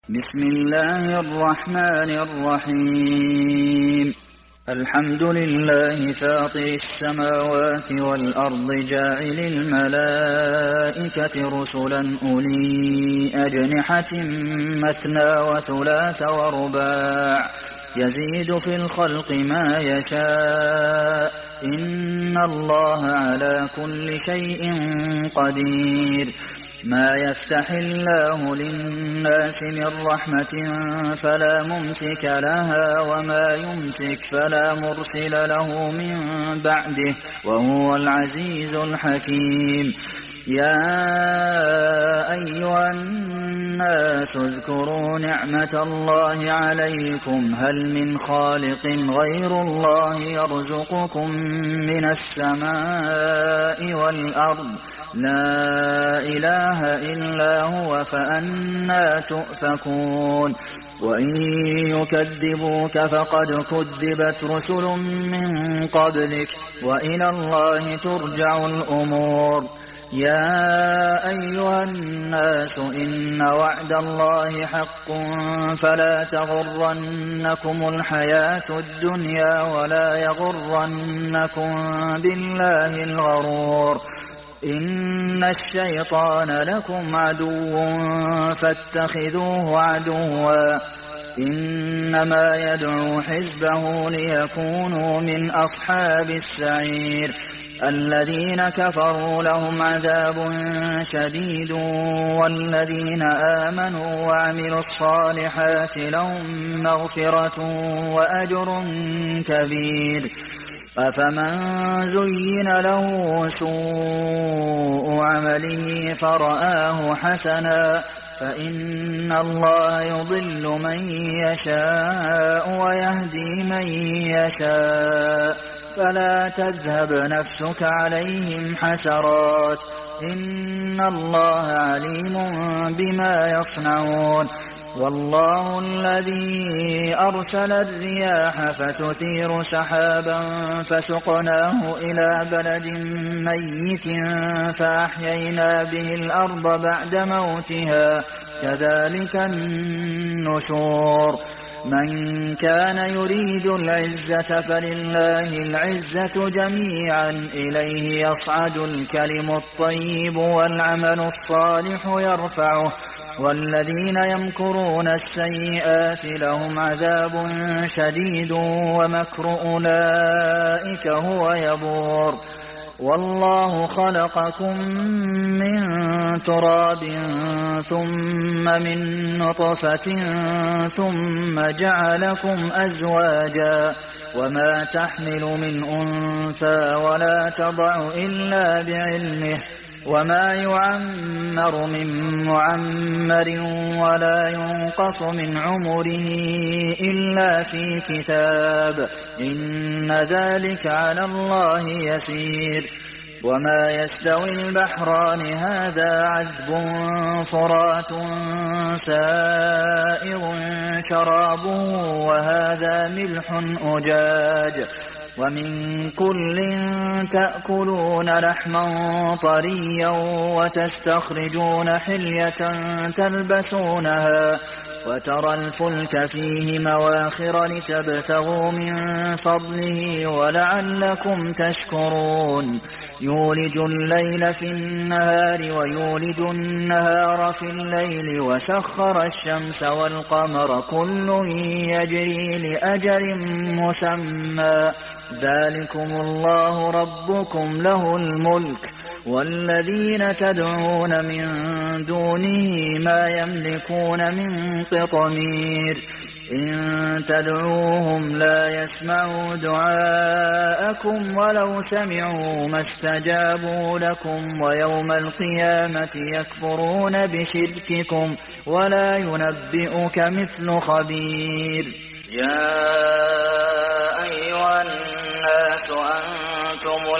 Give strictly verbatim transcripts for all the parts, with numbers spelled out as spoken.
بسم الله الرحمن الرحيم الحمد لله فاطر السماوات والأرض جاعل الملائكة رسلا أولي أجنحة مثنى وثلاث ورباع يزيد في الخلق ما يشاء إن الله على كل شيء قدير ما يفتح الله للناس من رحمة فلا ممسك لها وما يمسك فلا مرسل له من بعده وهو العزيز الحكيم يا أيها الناس اذكروا نعمة الله عليكم هل من خالق غير الله يرزقكم من السماء والأرض لا إله إلا هو فأنى تؤفكون وإن يكذبوك فقد كذبت رسل من قبلك وإلى الله ترجع الأمور يا أيها الناس إن وعد الله حق فلا تغرنكم الحياة الدنيا ولا يغرنكم بالله الغرور إن الشيطان لكم عدو فاتخذوه عدوا إنما يدعو حزبه ليكونوا من أصحاب السعير الذين كفروا لهم عذاب شديد والذين آمنوا وعملوا الصالحات لهم مغفرة وأجر كبير أفمن زين له سوء عمله فرآه حسنا فإن الله يضل من يشاء ويهدي من يشاء فلا تذهب نفسك عليهم حسرات إن الله عليم بما يصنعون والله الذي أرسل الرياح فتثير سحابا فسقناه إلى بلد ميت فأحيينا به الأرض بعد موتها كذلك النشور من كان يريد العزة فلله العزة جميعا إليه يصعد الكلم الطيب والعمل الصالح يرفعه والذين يمكرون السيئات لهم عذاب شديد ومكر أولئك هو يبور والله خلقكم من تراب ثم من نطفة ثم جعلكم أزواجا وما تحمل من أنثى ولا تضع إلا بعلمه وما يعمر من معمر ولا ينقص من عمره إلا في كتاب إن ذلك على الله يسير وما يستوي البحران هذا عذب فرات سائغ شرابه وهذا ملح أجاج ومن كل تأكلون لحما طريا وتستخرجون حلية تلبسونها وترى الفلك فيه مواخر لتبتغوا من فضله ولعلكم تشكرون يولج الليل في النهار ويولج النهار في الليل وسخر الشمس والقمر كل يجري لأجل مسمى ذلكم الله ربكم له الملك والذين تدعون من دونه ما يملكون من قطمير إن تدعوهم لا يسمعوا دعاءكم ولو سمعوا ما استجابوا لكم ويوم القيامة يكفرون بشرككم ولا ينبئك مثل خبير يا أيها الناس أنتم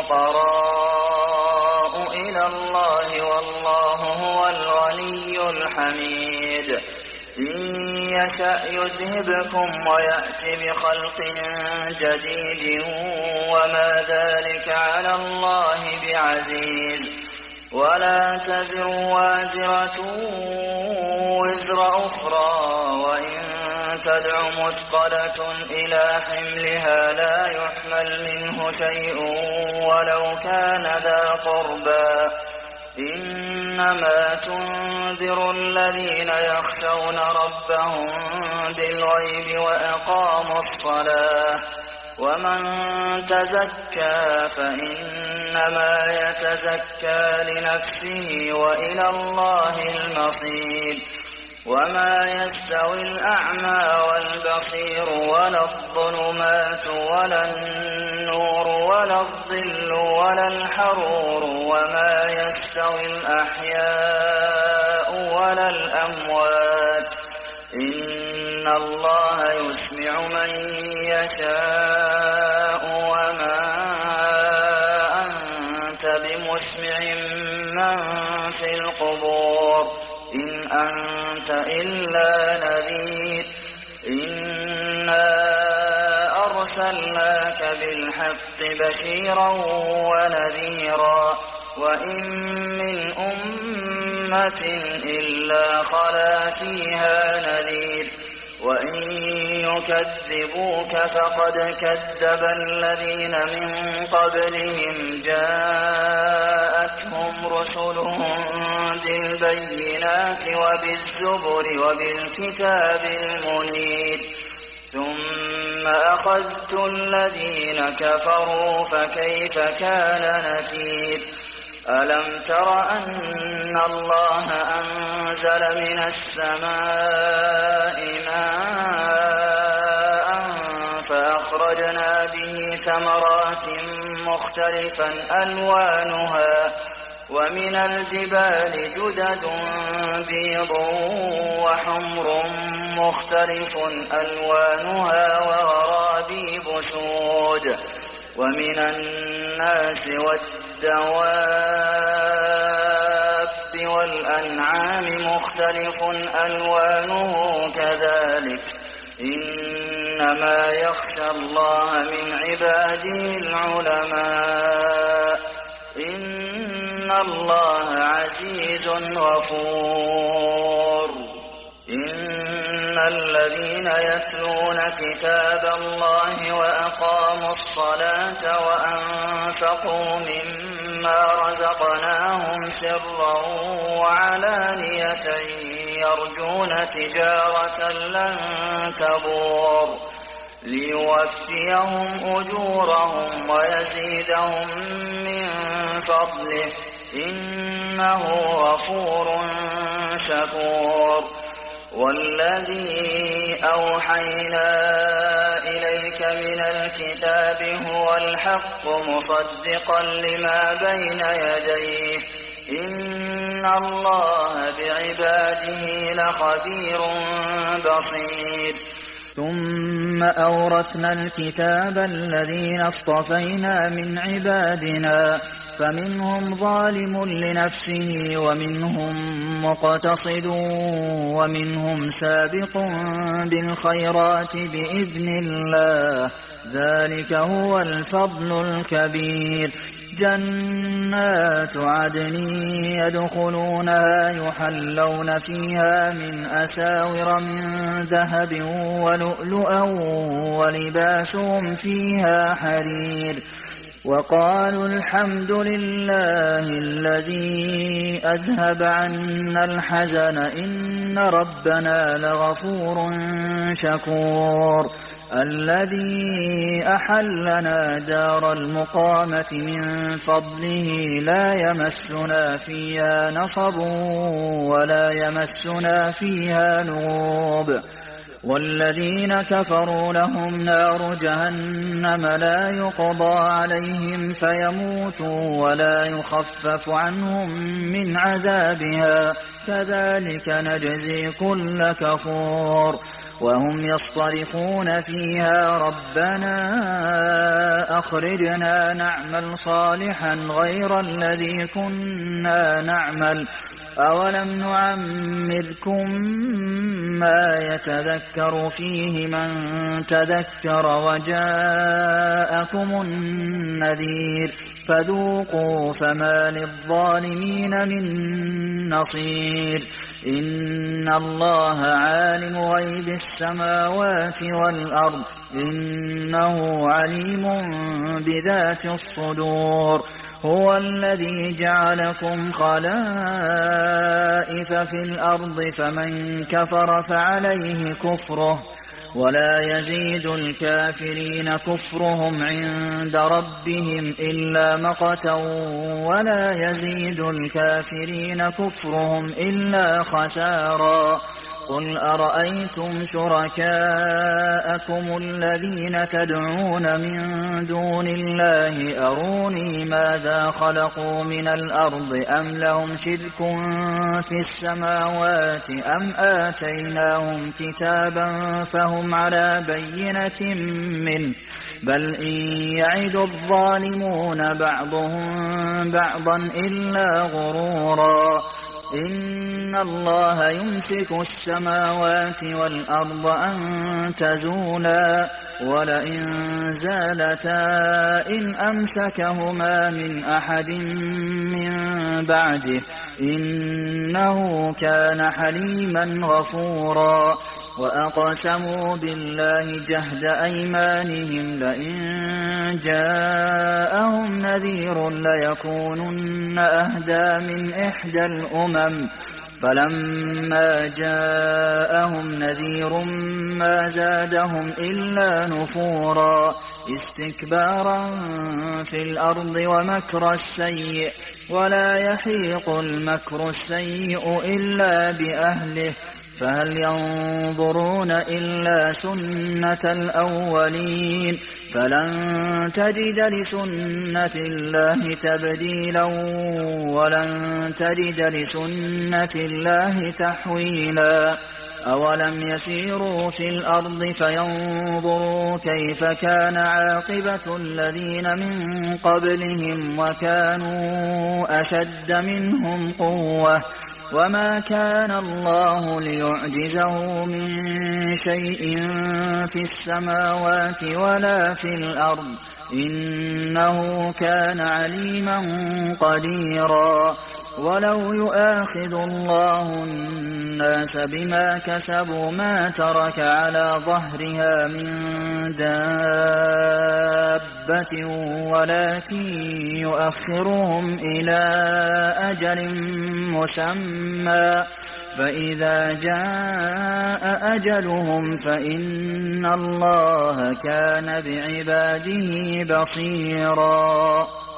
الفقراء إلى الله والله هو الغني الحميد إن يشأ يذهبكم ويأت بخلق جديد وما ذلك على الله بعزيز ولا تزر وازرة وزر أخرى وإن تدع مثقلة إلى حملها لا يحمل منه شيء ولو كان ذا قربى إنما تنذر الذين يخشون ربهم بالغيب وأقاموا الصلاة ومن تزكى فإنما يتزكى لنفسه وإلى الله المصير وما يستوي الأعمى والبصير ولا الظلمات ولا النور ولا الظل ولا الحرور وما يستوي الأحياء ولا الأموات إن الله يسمع من يشاء وما أنت بمسمع من في القبور إن أنت إلا نذير إنا أرسلناك بالحق بشيرا ونذيرا وإن من أمة إلا خلا فيها نذير وإن يكذبوك فقد كذب الذين من قبلهم جاءتهم رسلهم بالبينات وبالزبر وبالكتاب المنير ثم أخذت الذين كفروا فكيف كان نكير ألم تر أن الله أنزل من السماء ماء فأخرجنا به ثمرات مختلفا ألوانها ومن الجبال جدد بيض وحمر مختلف ألوانها وغرابيب سود ومن الناس والدواب والأنعام مختلف ألوانه كذلك إنما يخشى الله من عباده العلماء إن الله عزيز غفور إن الذين يتلون كتاب الله وأقاموا الصلاة وأنفقوا مما رزقناهم سرا وعلانية يرجون تجارة لن تبور ليوفيهم أجورهم ويزيدهم من فضله إنه غفور شكور والذي أوحينا إليك من الكتاب هو الحق مصدقا لما بين يديه إن الله بعباده لخبير بصير ثم أورثنا الكتاب الذين اصطفينا من عبادنا فمنهم ظالم لنفسه ومنهم مقتصد ومنهم سابق بالخيرات بإذن الله ذلك هو الفضل الكبير جنات عدن يدخلونها يحلون فيها من أساور من ذهب ولؤلؤا ولباسهم فيها حرير وقالوا الحمد لله الذي أذهب عنا الحزن إن ربنا لغفور شكور الذي أحلنا دار المقامة من فضله لا يمسنا فيها نصب ولا يمسنا فيها لغوب والذين كفروا لهم نار جهنم لا يقضى عليهم فيموتوا ولا يخفف عنهم من عذابها كذلك نجزي كل كفور وهم يصطرخون فيها ربنا أخرجنا نعمل صالحا غير الذي كنا نعمل أولم نعمركم ما يتذكر فيه من تذكر وجاءكم النذير فذوقوا فما للظالمين من نصير إن الله عالم غيب السماوات والأرض إنه عليم بذات الصدور هو الذي جعلكم خلائف في الأرض فمن كفر فعليه كفره ولا يزيد الكافرين كفرهم عند ربهم إلا مقتا ولا يزيد الكافرين كفرهم إلا خسارا قل أرأيتم شركاءكم الذين تدعون من دون الله أروني ماذا خلقوا من الأرض أم لهم شرك في السماوات أم آتيناهم كتابا فهم على بينة منه بل إن يعد الظالمون بعضهم بعضا إلا غرورا إن الله يمسك السماوات والأرض أن تزولا ولئن زالتا إن أمسكهما من أحد من بعده إنه كان حليما غفورا وأقسموا بالله جهد أيمانهم لئن جاءهم نذير ليكونن أهدى من إحدى الأمم فلما جاءهم نذير ما زادهم إلا نفورا استكبارا في الأرض ومكر السيء ولا يحيق المكر السيء إلا بأهله فهل ينظرون إلا سنة الأولين فلن تجد لسنة الله تبديلا ولن تجد لسنة الله تحويلا أولم يسيروا في الأرض فينظروا كيف كان عاقبة الذين من قبلهم وكانوا أشد منهم قوة وما كان الله ليعجزه من شيء في السماوات ولا في الأرض إنه كان عليما قديرا ولو يؤاخذ الله الناس بما كسبوا ما ترك على ظهرها من دابة ولكن يؤخرهم إلى أجل مسمى فإذا جاء أجلهم فإن الله كان بعباده بصيرا